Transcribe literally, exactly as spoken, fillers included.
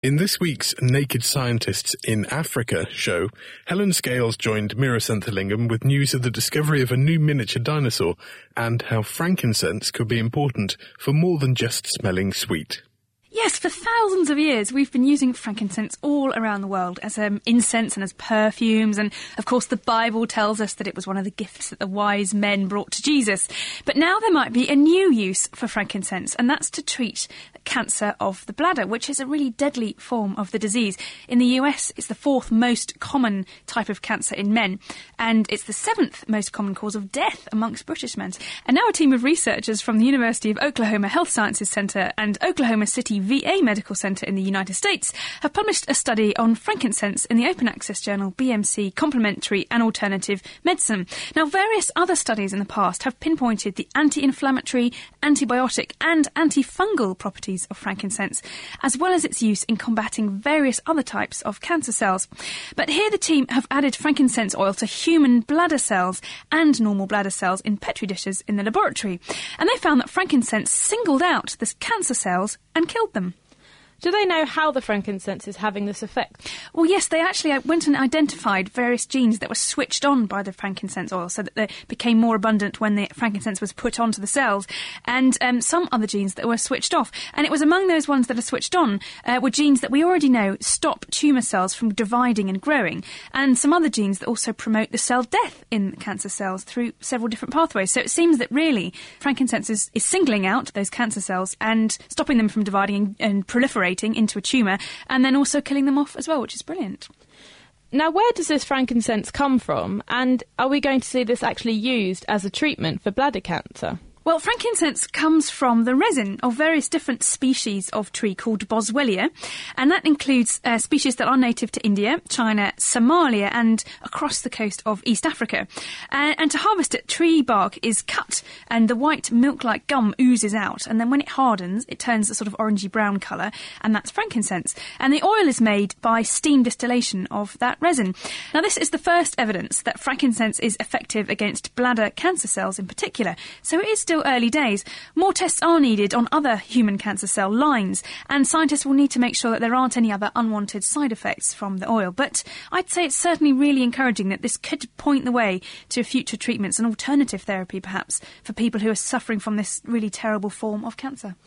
In this week's Naked Scientists in Africa show, Helen Scales joined Mira Senthilingam with news of the discovery of a new miniature dinosaur and how frankincense could be important for more than just smelling sweet. Yes, for thousands of years we've been using frankincense all around the world as um, incense and as perfumes, and of course the Bible tells us that it was one of the gifts that the wise men brought to Jesus. But now there might be a new use for frankincense, and that's to treat cancer of the bladder, which is a really deadly form of the disease. In the U S, it's the fourth most common type of cancer in men, and it's the seventh most common cause of death amongst British men. And now a team of researchers from the University of Oklahoma Health Sciences Center and Oklahoma City V A Medical Center in the United States have published a study on frankincense in the open access journal B M C Complementary and Alternative Medicine. Now, various other studies in the past have pinpointed the anti-inflammatory, antibiotic and antifungal properties of frankincense, as well as its use in combating various other types of cancer cells. But here the team have added frankincense oil to human bladder cells and normal bladder cells in petri dishes in the laboratory, and they found that frankincense singled out the cancer cells and killed them. Do they know how the frankincense is having this effect? Well, yes, they actually went and identified various genes that were switched on by the frankincense oil so that they became more abundant when the frankincense was put onto the cells, and um, some other genes that were switched off. And it was among those ones that are switched on uh, were genes that we already know stop tumour cells from dividing and growing, and some other genes that also promote the cell death in cancer cells through several different pathways. So it seems that really frankincense is, is singling out those cancer cells and stopping them from dividing and, and proliferating into a tumour, and then also killing them off as well, which is brilliant. Now, where does this frankincense come from, and are we going to see this actually used as a treatment for bladder cancer? Well, frankincense comes from the resin of various different species of tree called Boswellia, and that includes uh, species that are native to India, China, Somalia and across the coast of East Africa. Uh, and to harvest it, tree bark is cut and the white milk-like gum oozes out, and then when it hardens, it turns a sort of orangey brown colour, and that's frankincense. And the oil is made by steam distillation of that resin. Now, this is the first evidence that frankincense is effective against bladder cancer cells in particular, so it is still early days. More tests are needed on other human cancer cell lines, and scientists will need to make sure that there aren't any other unwanted side effects from the oil. But I'd say it's certainly really encouraging that this could point the way to future treatments and alternative therapy, perhaps, for people who are suffering from this really terrible form of cancer.